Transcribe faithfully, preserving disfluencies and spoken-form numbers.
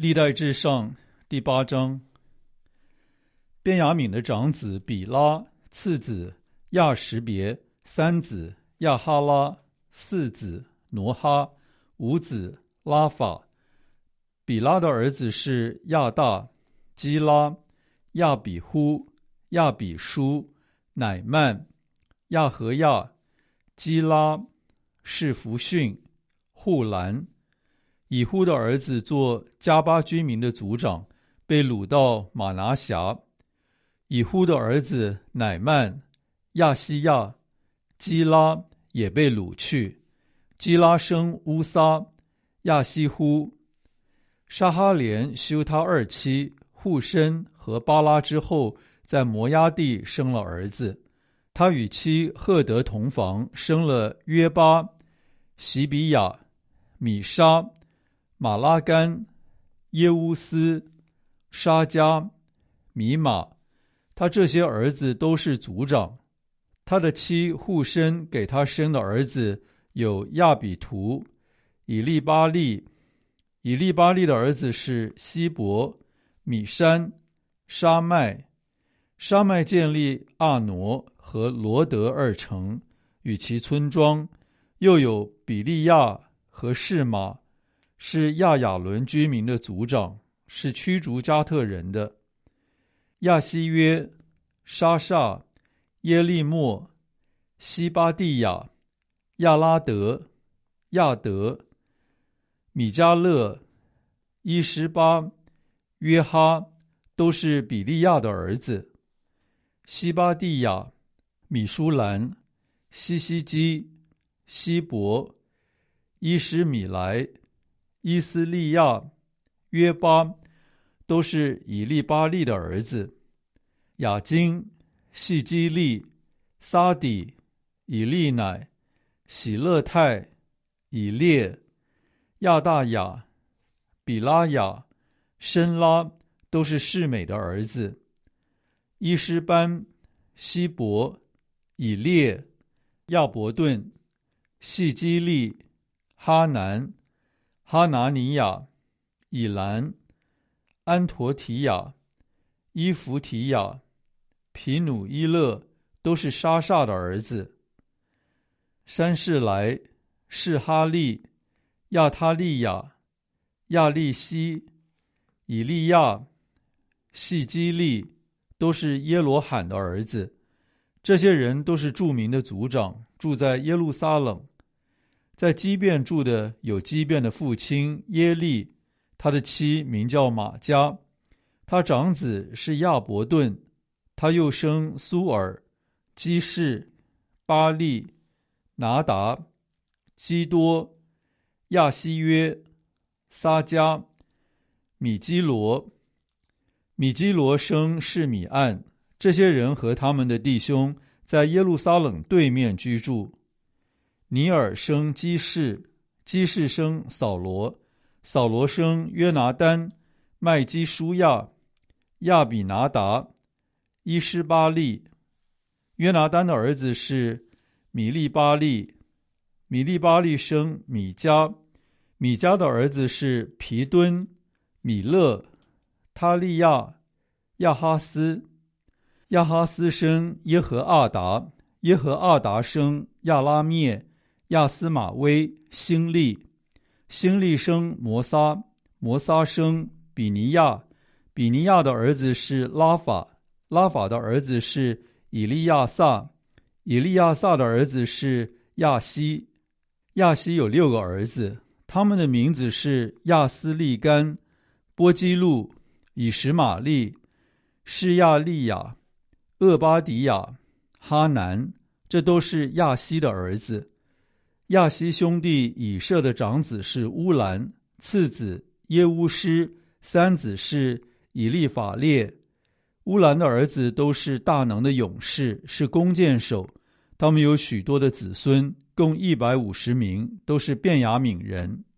历代志上第八章。便雅悯的长子比拉，次子亚什别，三子亚哈拉，四子挪哈，五子拉法。比拉的儿子是亚大、基拉、亚比呼、亚比书、乃曼、亚和亚、基拉、士弗逊、户兰。以呼的儿子做加巴居民的族长，被掳到马拿辖。以呼的儿子乃曼、亚西亚、基拉也被掳去。基拉生乌撒、亚西呼。沙哈连休他二妻户申和巴拉之后，在摩押地生了儿子。他与妻赫德同房，生了约巴、席比亚、米沙、马拉干、耶乌斯、沙加、米玛。他这些儿子都是族长。他的妻户申给他生的儿子有亚比图、以利巴利。以利巴利的儿子是希伯、米山、沙麦。沙麦建立阿挪和罗德二城与其村庄，又有比利亚和示玛，是亚雅伦居民的族长，是驱逐加特人的。亚西约、沙煞、耶利莫、西巴蒂亚、亚拉德、亚德、米迦勒、伊施巴、约哈，都是比利亚的儿子。西巴蒂亚、米舒兰、西西基、希伯、伊施米莱、伊斯利亚、约巴，都是以利巴利的儿子。雅金、细基利、撒底、以利乃、喜勒泰、以列、亚大雅、比拉雅、申拉，都是示美的儿子。伊施班、希伯、以列、亚伯顿、细基利、哈南、哈拿尼亚、以兰、安陀提亚、伊弗提亚、皮努伊勒，都是沙煞的儿子。山士来、士哈利、亚他利亚、亚利西、以利亚、细基利，都是耶罗罕的儿子。这些人都是著名的族长，住在耶路撒冷。在基遍住的有基遍的父亲耶利，他的妻名叫玛加。他长子是亚伯顿，他又生苏尔、基士、巴利、拿达、基多、亚西约、撒加、米基罗。米基罗生示米暗。这些人和他们的弟兄在耶路撒冷对面居住。尼尔生基士，基士生扫罗，扫罗生约拿单、麦基舒亚、亚比拿达、伊施巴利。约拿单的儿子是米利巴利，米利巴利生米迦，米迦的儿子是皮敦、米勒、他利亚、亚哈斯。亚哈斯生耶和阿达，耶和阿达生亚拉灭、亚斯玛威、辛利。辛利生摩撒，摩撒生比尼亚，比尼亚的儿子是拉法，拉法的儿子是以利亚撒，以利亚撒的儿子是亚西。亚西有六个儿子，他们的名字是亚斯利干、波基路、以实玛利、示亚利亚、厄巴迪亚、哈南，这都是亚西的儿子。亚西兄弟以设的长子是乌兰，次子耶乌施，三子是以利法列。乌兰的儿子都是大能的勇士，是弓箭手，他们有许多的子孙，共一百五十名，都是便雅悯人。